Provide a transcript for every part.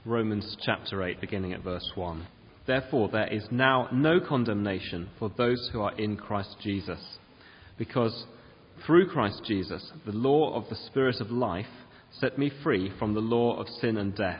Romans chapter 8, beginning at verse 1. Therefore, there is now no condemnation for those who are in Christ Jesus, because through Christ Jesus, the law of the Spirit of life set me free from the law of sin and death.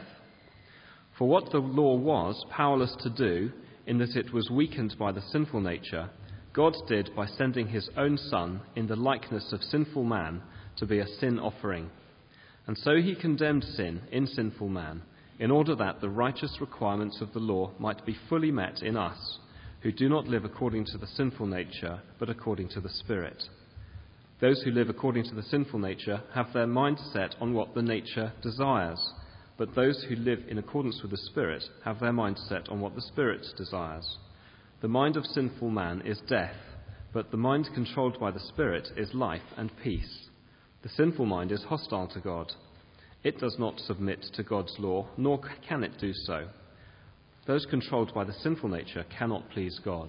For what the law was powerless to do, in that it was weakened by the sinful nature, God did by sending his own Son in the likeness of sinful man to be a sin offering. And so he condemned sin in sinful man, in order that the righteous requirements of the law might be fully met in us, who do not live according to the sinful nature, but according to the Spirit. Those who live according to the sinful nature have their mind set on what the nature desires, but those who live in accordance with the Spirit have their mind set on what the Spirit desires. The mind of sinful man is death, but the mind controlled by the Spirit is life and peace. The sinful mind is hostile to God. It does not submit to God's law, nor can it do so. Those controlled by the sinful nature cannot please God.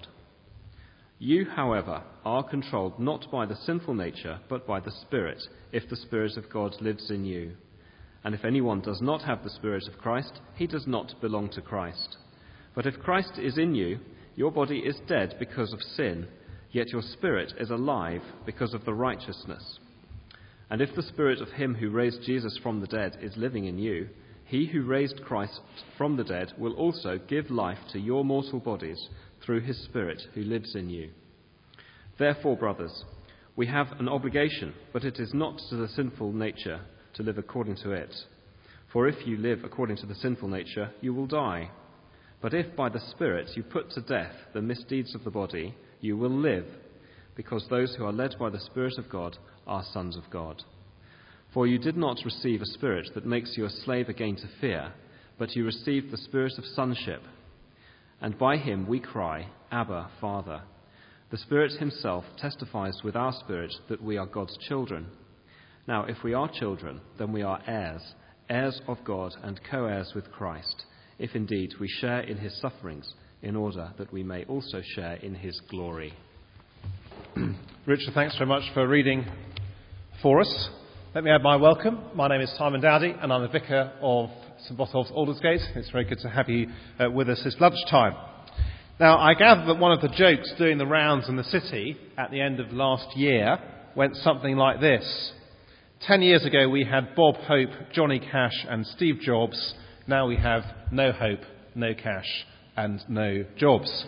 You, however, are controlled not by the sinful nature, but by the Spirit, if the Spirit of God lives in you. And if anyone does not have the Spirit of Christ, he does not belong to Christ. But if Christ is in you, your body is dead because of sin, yet your spirit is alive because of the righteousness. And if the Spirit of him who raised Jesus from the dead is living in you, he who raised Christ from the dead will also give life to your mortal bodies through his Spirit who lives in you. Therefore, brothers, we have an obligation, but it is not to the sinful nature to live according to it. For if you live according to the sinful nature, you will die. But if by the Spirit you put to death the misdeeds of the body, you will live, because those who are led by the Spirit of God are sons of God. For you did not receive a spirit that makes you a slave again to fear, but you received the Spirit of sonship. And by him we cry, Abba, Father. The Spirit himself testifies with our spirit that we are God's children. Now, if we are children, then we are heirs, heirs of God and co-heirs with Christ, if indeed we share in his sufferings, in order that we may also share in his glory. Richard, thanks very much for reading for us. Let me add my welcome. My name is Simon Dowdy, and I'm the vicar of St Botolph's Aldersgate. It's very good to have you with us this lunchtime. Now, I gather that one of the jokes doing the rounds in the city at the end of last year went something like this. 10 years ago, we had Bob Hope, Johnny Cash, and Steve Jobs. Now we have no hope, no cash, and no jobs.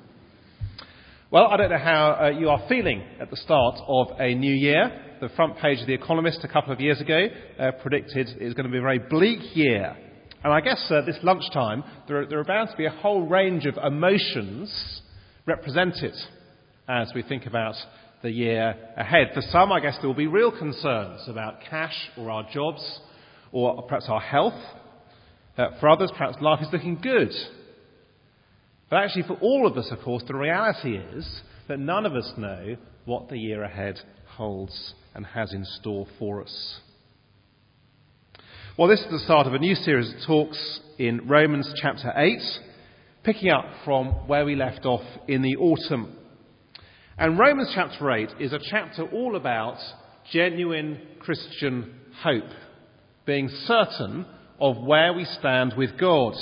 Well, I don't know how you are feeling at the start of a new year. The front page of The Economist a couple of years ago predicted it was going to be a very bleak year. And I guess this lunchtime, there are bound to be a whole range of emotions represented as we think about the year ahead. For some, I guess there will be real concerns about cash or our jobs or perhaps our health. For others, perhaps life is looking good. But actually, for all of us, of course, the reality is that none of us know what the year ahead holds and has in store for us. Well, this is the start of a new series of talks in Romans chapter 8, picking up from where we left off in the autumn. And Romans chapter 8 is a chapter all about genuine Christian hope, being certain of where we stand with God.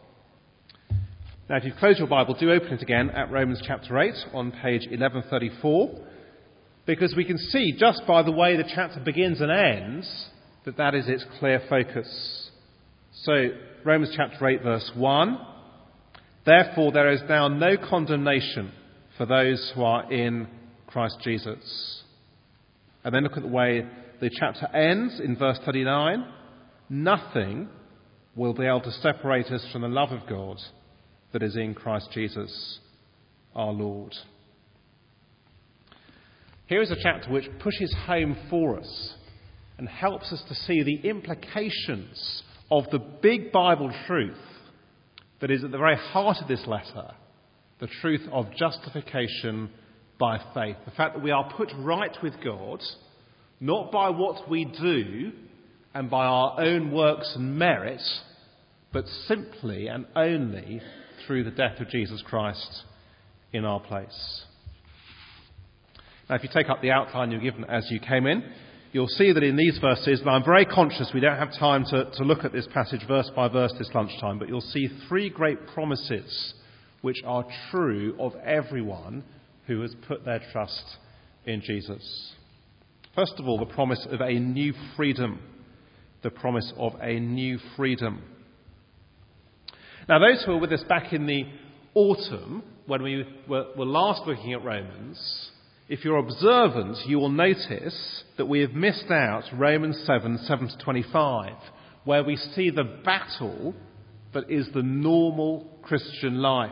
Now, if you close your Bible, do open it again at Romans chapter 8 on page 1134, because we can see just by the way the chapter begins and ends that that is its clear focus. So, Romans chapter 8 verse 1, therefore there is now no condemnation for those who are in Christ Jesus. And then look at the way the chapter ends in verse 39. Nothing will be able to separate us from the love of God that is in Christ Jesus our Lord. Here is a chapter which pushes home for us and helps us to see the implications of the big Bible truth that is at the very heart of this letter, the truth of justification by faith. The fact that we are put right with God, not by what we do and by our own works and merit, but simply and only through the death of Jesus Christ in our place. Now, if you take up the outline you're given as you came in, you'll see that in these verses, and I'm very conscious we don't have time to look at this passage verse by verse this lunchtime, but you'll see three great promises which are true of everyone who has put their trust in Jesus. First of all, the promise of a new freedom. The promise of a new freedom. Now, those who were with us back in the autumn, when we were last looking at Romans, if you're observant, you will notice that we have missed out Romans 7:7-25, where we see the battle that is the normal Christian life.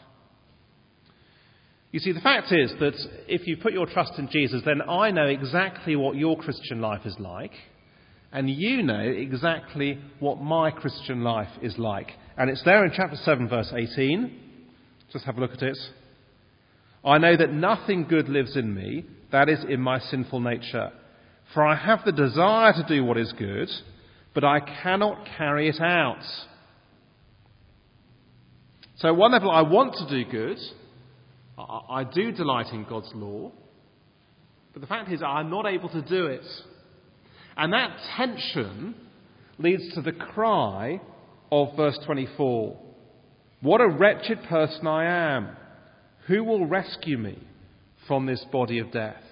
You see, the fact is that if you put your trust in Jesus, then I know exactly what your Christian life is like, and you know exactly what my Christian life is like. And it's there in chapter 7, verse 18. Just have a look at it. I know that nothing good lives in me, that is, in my sinful nature. For I have the desire to do what is good, but I cannot carry it out. So at one level, I want to do good. I do delight in God's law. But the fact is, I'm not able to do it. And that tension leads to the cry of verse 24. What a wretched person I am. Who will rescue me from this body of death?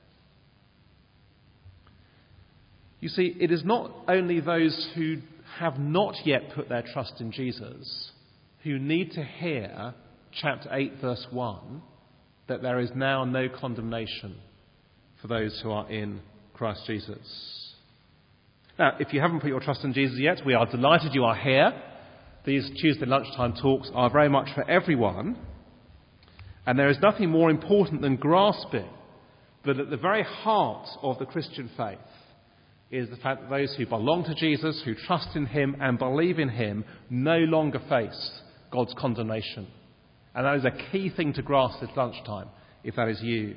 You see, it is not only those who have not yet put their trust in Jesus who need to hear chapter 8, verse 1, that there is now no condemnation for those who are in Christ Jesus. Now, if you haven't put your trust in Jesus yet, we are delighted you are here. These Tuesday lunchtime talks are very much for everyone. And there is nothing more important than grasping that at the very heart of the Christian faith is the fact that those who belong to Jesus, who trust in him and believe in him, no longer face God's condemnation. And that is a key thing to grasp this lunchtime, if that is you.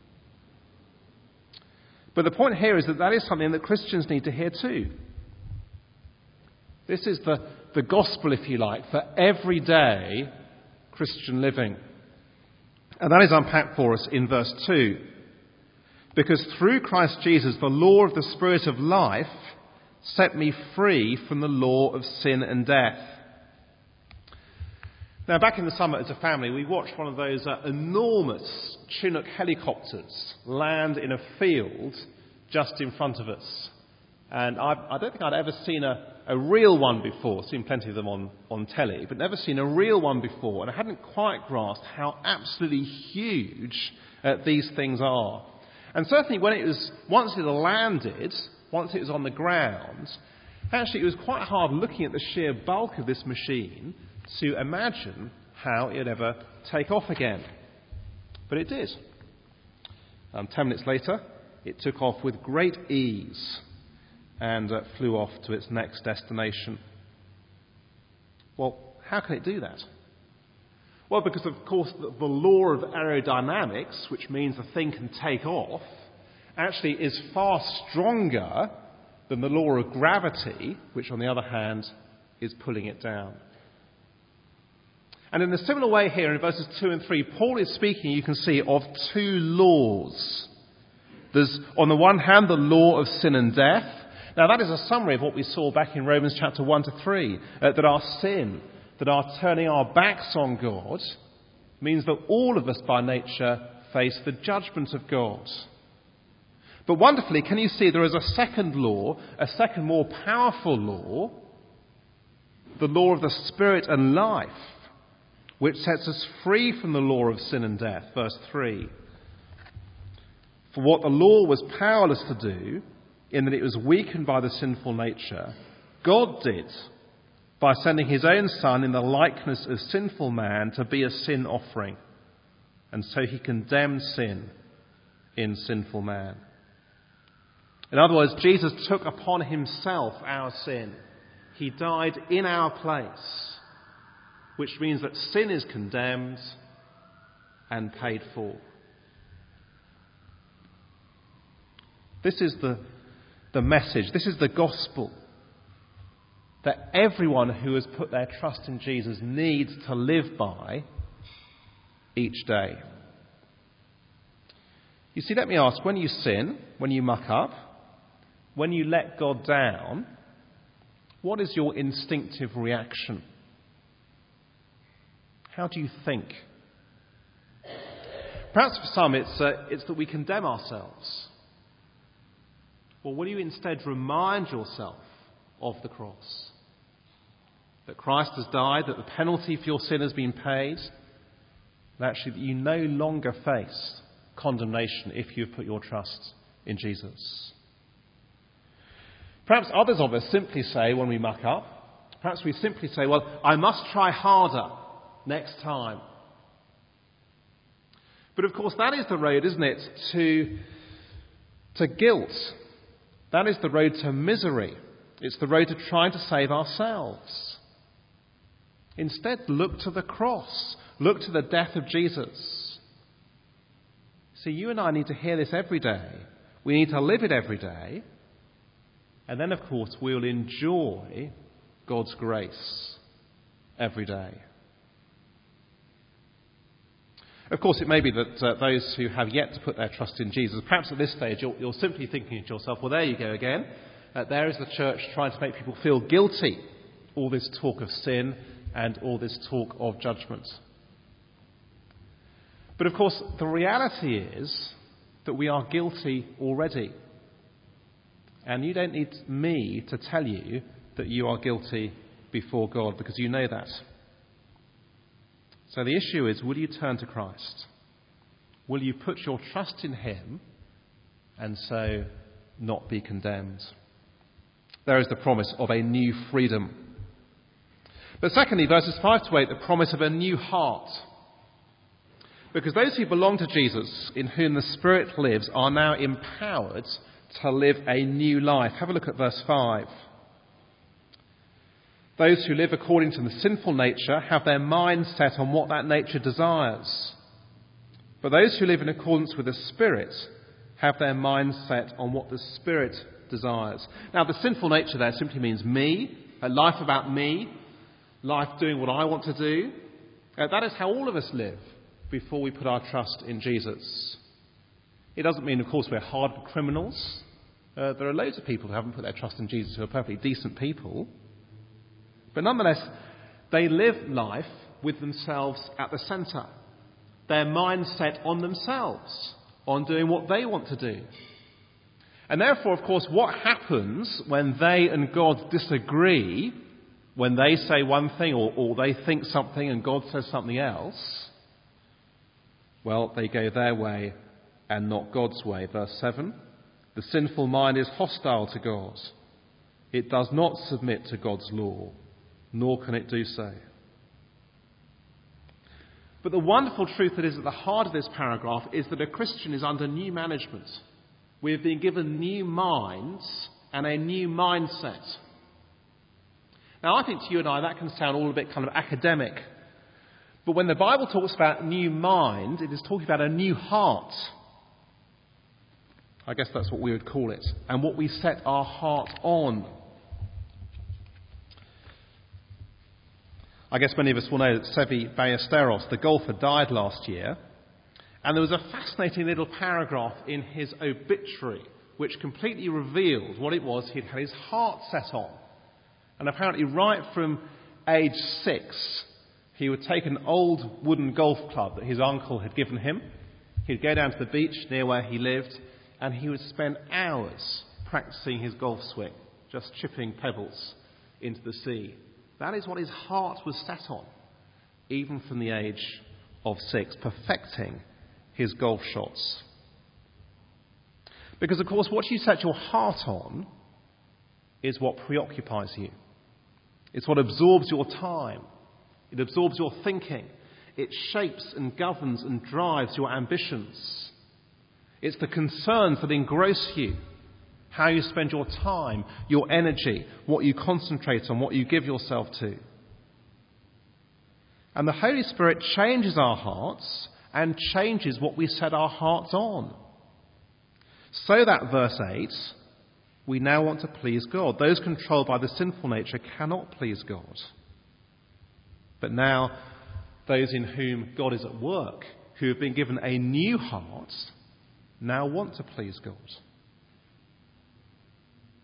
But the point here is that is something that Christians need to hear too. This is the gospel, if you like, for everyday Christian living. And that is unpacked for us in verse 2. Because through Christ Jesus, the law of the Spirit of life set me free from the law of sin and death. Now, back in the summer as a family, we watched one of those enormous Chinook helicopters land in a field just in front of us. And I don't think I'd ever seen a real one before. Seen plenty of them on telly, but never seen a real one before. And I hadn't quite grasped how absolutely huge these things are. And certainly once it landed, once it was on the ground, actually it was quite hard looking at the sheer bulk of this machine to imagine how it would ever take off again. But it did. 10 minutes later, it took off with great ease and flew off to its next destination. Well, how can it do that? Well, because of course the law of aerodynamics, which means the thing can take off, actually is far stronger than the law of gravity, which on the other hand is pulling it down. And in a similar way here in verses 2 and 3, Paul is speaking, you can see, of two laws. There's, on the one hand, the law of sin and death. Now, that is a summary of what we saw back in Romans chapter 1 to 3, that our sin, that our turning our backs on God, means that all of us by nature face the judgment of God. But wonderfully, can you see there is a second law, a second more powerful law, the law of the Spirit and life, which sets us free from the law of sin and death. Verse 3. For what the law was powerless to do, in that it was weakened by the sinful nature, God did by sending his own Son in the likeness of sinful man to be a sin offering. And so he condemned sin in sinful man. In other words, Jesus took upon himself our sin. He died in our place, which means that sin is condemned and paid for. This is the message, this is the gospel that everyone who has put their trust in Jesus needs to live by each day. You see, let me ask, when you sin, when you muck up, when you let God down, what is your instinctive reaction? How do you think? Perhaps for some it's that we condemn ourselves. Or will you instead remind yourself of the cross? That Christ has died, that the penalty for your sin has been paid, and actually that you no longer face condemnation if you have put your trust in Jesus. Perhaps others of us simply say when we muck up, perhaps we simply say, well, I must try harder next time. But of course that is the road, isn't it, to guilt. That is the road to misery. It's the road to trying to save ourselves. Instead, look to the cross. Look to the death of Jesus. See, you and I need to hear this every day. We need to live it every day. And then, of course, we'll enjoy God's grace every day. Of course, it may be that those who have yet to put their trust in Jesus, perhaps at this stage you're simply thinking to yourself, well, there you go again. There is the church trying to make people feel guilty. All this talk of sin and all this talk of judgment. But of course, the reality is that we are guilty already. And you don't need me to tell you that you are guilty before God, because you know that. So the issue is, will you turn to Christ? Will you put your trust in him and so not be condemned? There is the promise of a new freedom. But secondly, verses 5 to 8, the promise of a new heart. Because those who belong to Jesus, in whom the Spirit lives, are now empowered to live a new life. Have a look at verse 5. Those who live according to the sinful nature have their minds set on what that nature desires. But those who live in accordance with the Spirit have their minds set on what the Spirit desires. Now, the sinful nature there simply means me, a life about me, life doing what I want to do. That is how all of us live before we put our trust in Jesus. It doesn't mean, of course, we're hardened criminals. There are loads of people who haven't put their trust in Jesus who are perfectly decent people. But nonetheless, they live life with themselves at the centre. Their minds set on themselves, on doing what they want to do. And therefore, of course, what happens when they and God disagree, when they say one thing or they think something and God says something else? Well, they go their way and not God's way. Verse 7, the sinful mind is hostile to God. It does not submit to God's law, nor can it do so. But the wonderful truth that is at the heart of this paragraph is that a Christian is under new management. We have been given new minds and a new mindset. Now, I think to you and I that can sound all a bit kind of academic. But when the Bible talks about new mind, it is talking about a new heart. I guess that's what we would call it. And what we set our heart on. I guess many of us will know that Seve Ballesteros, the golfer, died last year. And there was a fascinating little paragraph in his obituary which completely revealed what it was he'd had his heart set on. And apparently right from age 6, he would take an old wooden golf club that his uncle had given him. He'd go down to the beach near where he lived, and he would spend hours practicing his golf swing, just chipping pebbles into the sea. That is what his heart was set on, even from the age of 6, perfecting his golf shots. Because, of course, what you set your heart on is what preoccupies you. It's what absorbs your time. It absorbs your thinking. It shapes and governs and drives your ambitions. It's the concerns that engross you, how you spend your time, your energy, what you concentrate on, what you give yourself to. And the Holy Spirit changes our hearts and changes what we set our hearts on. So that, verse 8, we now want to please God. Those controlled by the sinful nature cannot please God. But now, those in whom God is at work, who have been given a new heart, now want to please God.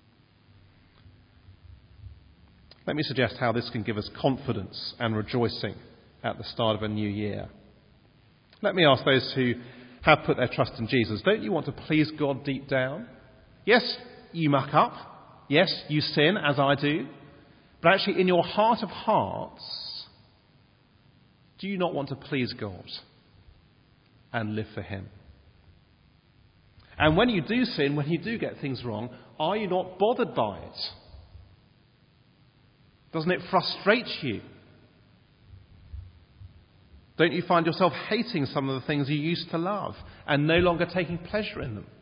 Let me suggest how this can give us confidence and rejoicing at the start of a new year. Let me ask those who have put their trust in Jesus, don't you want to please God deep down? Yes, you muck up. Yes, you sin, as I do. But actually, in your heart of hearts, do you not want to please God and live for him? And when you do sin, when you do get things wrong, are you not bothered by it? Doesn't it frustrate you? Don't you find yourself hating some of the things you used to love and no longer taking pleasure in them?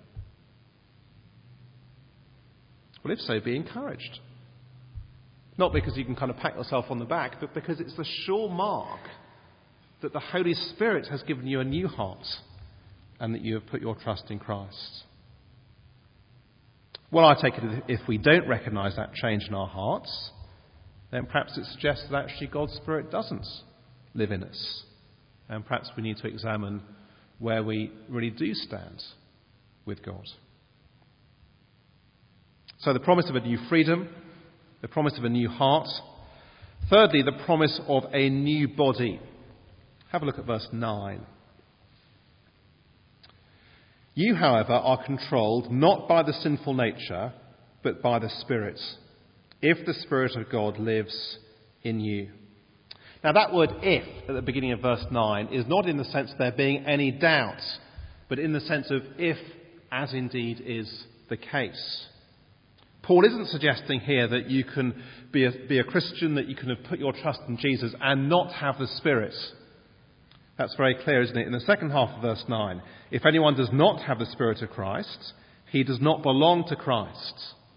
Well, if so, be encouraged. Not because you can kind of pat yourself on the back, but because it's the sure mark that the Holy Spirit has given you a new heart and that you have put your trust in Christ. Well, I take it if we don't recognise that change in our hearts, then perhaps it suggests that actually God's Spirit doesn't live in us. And perhaps we need to examine where we really do stand with God. So the promise of a new freedom, the promise of a new heart. Thirdly, the promise of a new body. Have a look at verse 9. You, however, are controlled not by the sinful nature, but by the Spirit, if the Spirit of God lives in you. Now that word if at the beginning of verse 9 is not in the sense of there being any doubt, but in the sense of if, as indeed is the case. Paul isn't suggesting here that you can be a Christian, that you can have put your trust in Jesus and not have the Spirit. That's very clear, isn't it? In the second half of verse 9, if anyone does not have the Spirit of Christ, he does not belong to Christ.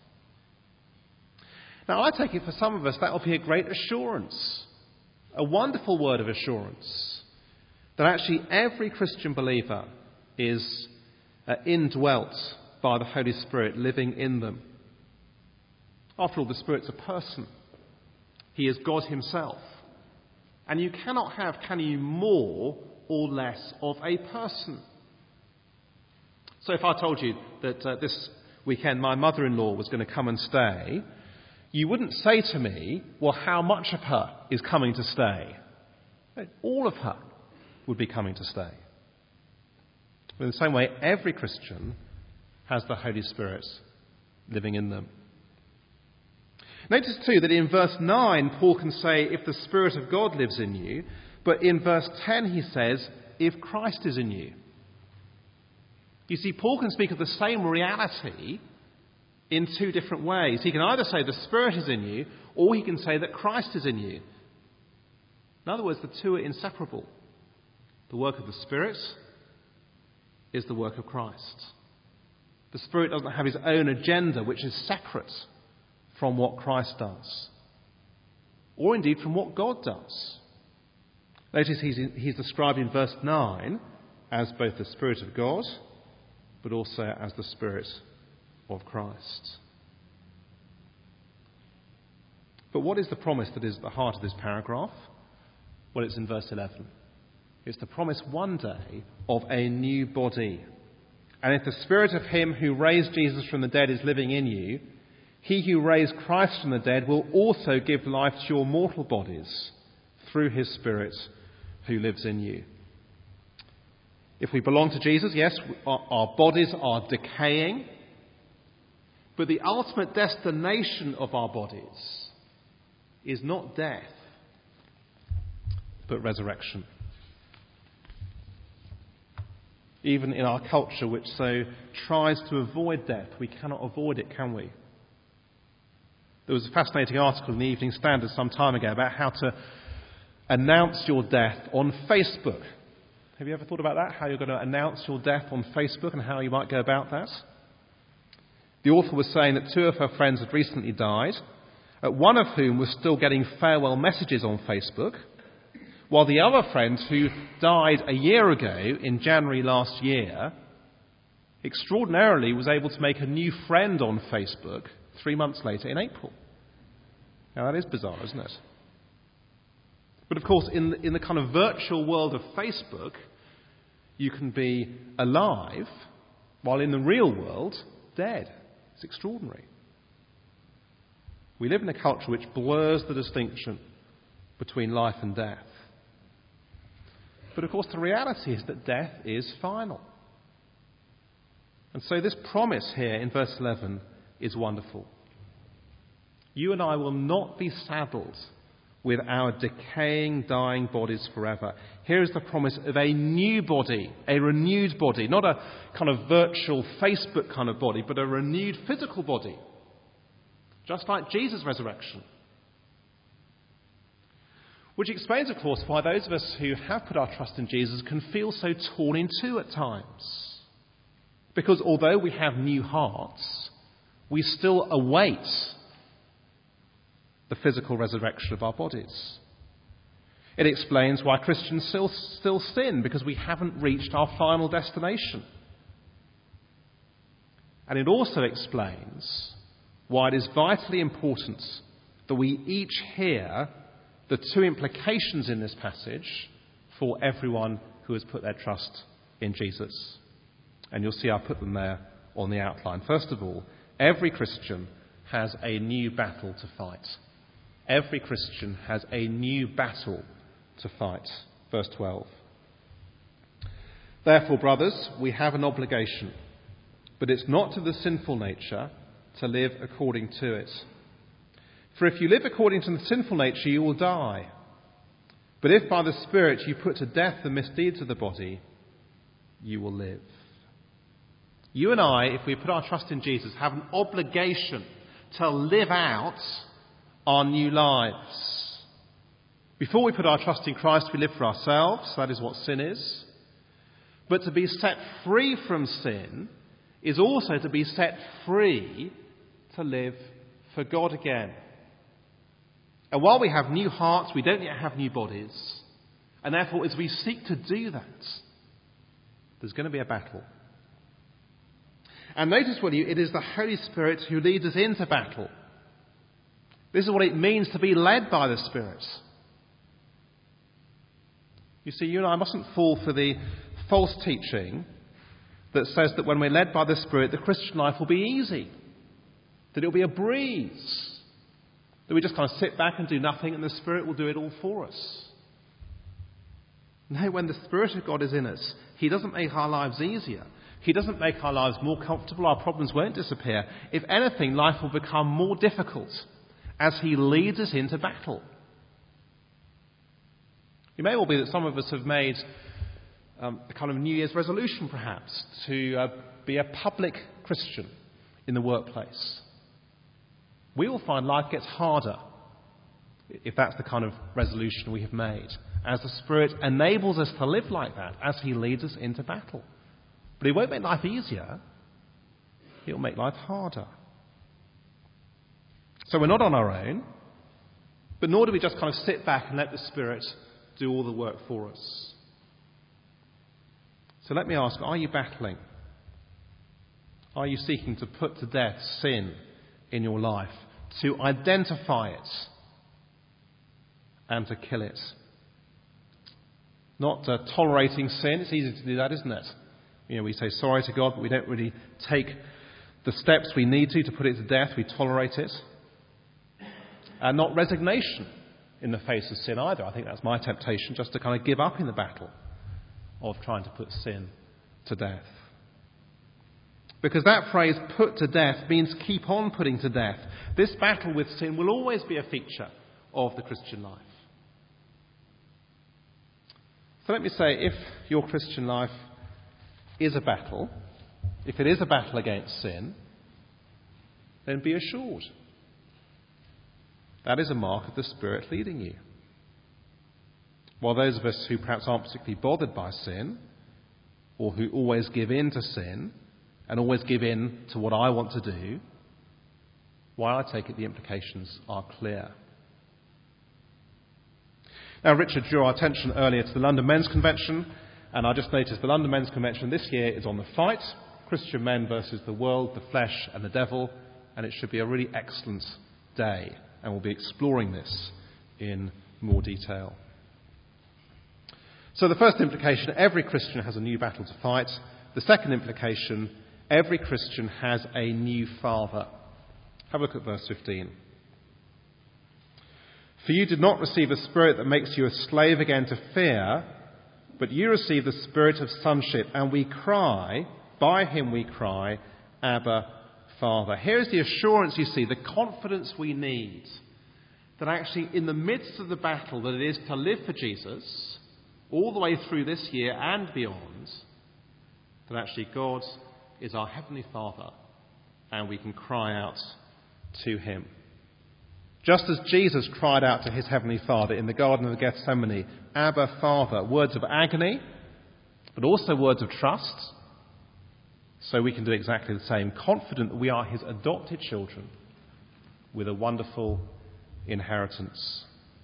Now I take it for some of us that will be a great assurance, a wonderful word of assurance, that actually every Christian believer is indwelt by the Holy Spirit living in them. After all, the Spirit's a person. He is God himself. And you cannot have, can you, more or less of a person. So if I told you that this weekend my mother-in-law was going to come and stay, you wouldn't say to me, well, how much of her is coming to stay? All of her would be coming to stay. But in the same way, every Christian has the Holy Spirit living in them. Notice too that in verse 9, Paul can say, if the Spirit of God lives in you, but in verse 10 he says, if Christ is in you. You see, Paul can speak of the same reality in two different ways. He can either say the Spirit is in you, or he can say that Christ is in you. In other words, the two are inseparable. The work of the Spirit is the work of Christ. The Spirit doesn't have his own agenda, which is separate from what Christ does, or indeed from what God does. Notice he's described in verse 9 as both the Spirit of God, but also as the Spirit of Christ. But what is the promise that is at the heart of this paragraph? Well, it's in verse 11. It's the promise one day of a new body. And if the Spirit of him who raised Jesus from the dead is living in you, he who raised Christ from the dead will also give life to your mortal bodies through his Spirit who lives in you. If we belong to Jesus, yes, our bodies are decaying, but the ultimate destination of our bodies is not death, but resurrection. Even in our culture, which so tries to avoid death, we cannot avoid it, can we? There was a fascinating article in the Evening Standard some time ago about how to announce your death on Facebook. Have you ever thought about that? How you're going to announce your death on Facebook and how you might go about that? The author was saying that two of her friends had recently died, one of whom was still getting farewell messages on Facebook, while the other friend, who died a year ago in January last year, extraordinarily was able to make a new friend on Facebook 3 months later in April. Now that is bizarre, isn't it? But of course, in the kind of virtual world of Facebook, you can be alive, while in the real world, dead. It's extraordinary. We live in a culture which blurs the distinction between life and death. But of course the reality is that death is final. And so this promise here in verse 11 is wonderful. You and I will not be saddled with our decaying, dying bodies forever. Here is the promise of a new body, a renewed body, not a kind of virtual Facebook kind of body, but a renewed physical body, just like Jesus' resurrection. Which explains, of course, why those of us who have put our trust in Jesus can feel so torn in two at times. Because although we have new hearts, we still await the physical resurrection of our bodies. It explains why Christians still sin, because we haven't reached our final destination. And it also explains why it is vitally important that we each hear the two implications in this passage for everyone who has put their trust in Jesus. And you'll see I put them there on the outline. First of all, every Christian has a new battle to fight. Every Christian has a new battle to fight. Verse 12. Therefore, brothers, we have an obligation, but it's not to the sinful nature to live according to it. For if you live according to the sinful nature, you will die. But if by the Spirit you put to death the misdeeds of the body, you will live. You and I, if we put our trust in Jesus, have an obligation to live out our new lives. Before we put our trust in Christ, we live for ourselves. That is what sin is. But to be set free from sin is also to be set free to live for God again. And while we have new hearts, we don't yet have new bodies. And therefore, as we seek to do that, there's going to be a battle. And notice, will you, it is the Holy Spirit who leads us into battle. This is what it means to be led by the Spirit. You see, you and I mustn't fall for the false teaching that says that when we're led by the Spirit, the Christian life will be easy, that it will be a breeze, that we just kind of sit back and do nothing and the Spirit will do it all for us. No, when the Spirit of God is in us, He doesn't make our lives easier. He doesn't make our lives more comfortable. Our problems won't disappear. If anything, life will become more difficult as He leads us into battle. It may well be that some of us have made a kind of New Year's resolution, perhaps, to be a public Christian in the workplace. We will find life gets harder if that's the kind of resolution we have made, as the Spirit enables us to live like that, as He leads us into battle. But He won't make life easier. He'll make life harder. So we're not on our own, but nor do we just kind of sit back and let the Spirit do all the work for us. So let me ask, are you battling? Are you seeking to put to death sin in your life, to identify it and to kill it? Not tolerating sin. It's easy to do that, isn't it? You know, we say sorry to God, but we don't really take the steps we need to put it to death. We tolerate it. And not resignation in the face of sin either. I think that's my temptation, just to kind of give up in the battle of trying to put sin to death. Because that phrase, put to death, means keep on putting to death. This battle with sin will always be a feature of the Christian life. So let me say, if your Christian life is a battle, if it is a battle against sin, then be assured that is a mark of the Spirit leading you. While those of us who perhaps aren't particularly bothered by sin, or who always give in to sin, and always give in to what I want to do, why I take it the implications are clear. Now, Richard drew our attention earlier to the London Men's Convention, and I just noticed the London Men's Convention this year is on the fight, Christian men versus the world, the flesh and the devil, and it should be a really excellent day, and we'll be exploring this in more detail. So the first implication, every Christian has a new battle to fight. The second implication, every Christian has a new father. Have a look at verse 15. For you did not receive a spirit that makes you a slave again to fear, but you received the spirit of sonship, and we cry, by him we cry, Abba, Father. Here is the assurance, you see, the confidence we need, that actually in the midst of the battle that it is to live for Jesus, all the way through this year and beyond, that actually God is our Heavenly Father, and we can cry out to him. Just as Jesus cried out to his Heavenly Father in the Garden of Gethsemane, Abba, Father, words of agony, but also words of trust, so we can do exactly the same, confident that we are his adopted children with a wonderful inheritance.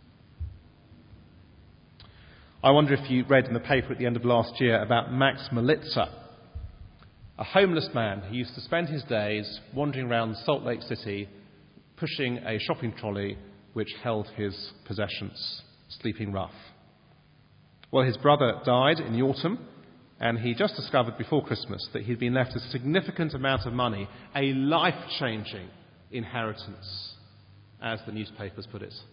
I wonder if you read in the paper at the end of last year about Max Militzer, a homeless man who used to spend his days wandering around Salt Lake City pushing a shopping trolley which held his possessions, sleeping rough. Well, his brother died in the autumn, and he just discovered before Christmas that he'd been left a significant amount of money, a life-changing inheritance, as the newspapers put it.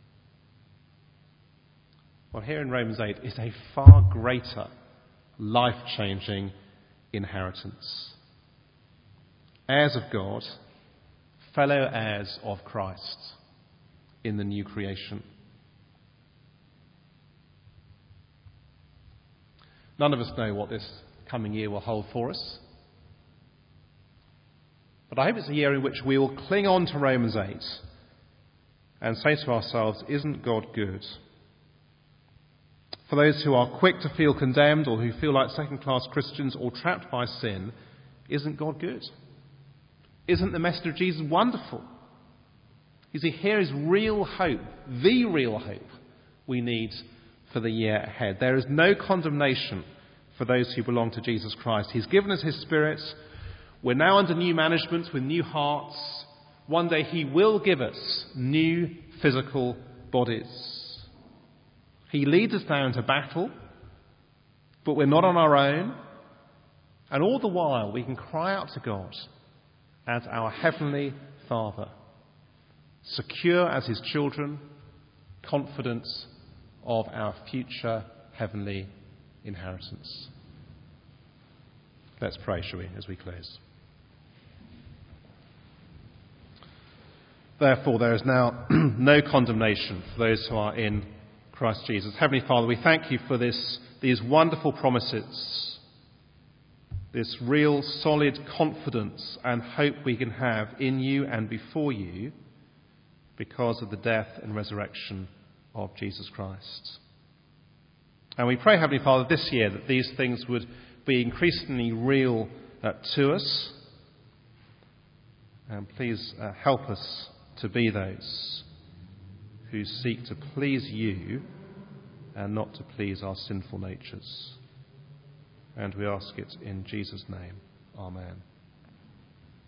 Well, here in Romans 8 is a far greater life-changing inheritance. Heirs of God, fellow heirs of Christ in the new creation. None of us know what this coming year will hold for us. But I hope it's a year in which we will cling on to Romans 8 and say to ourselves, isn't God good? For those who are quick to feel condemned or who feel like second-class Christians or trapped by sin, isn't God good? Isn't the message of Jesus wonderful? You see, here is real hope, the real hope we need for the year ahead. There is no condemnation for those who belong to Jesus Christ. He's given us his Spirit. We're now under new management with new hearts. One day he will give us new physical bodies. He leads us now into battle, but we're not on our own. And all the while we can cry out to God as our Heavenly Father, secure as his children, confident of our future heavenly inheritance. Let's pray, shall we, as we close. Therefore, there is now no condemnation for those who are in Christ Jesus. Heavenly Father, we thank you for these wonderful promises, this real solid confidence and hope we can have in you and before you because of the death and resurrection of Jesus Christ. And we pray, Heavenly Father, this year that these things would be increasingly real to us. And please help us to be those who seek to please you and not to please our sinful natures. And we ask it in Jesus' name. Amen.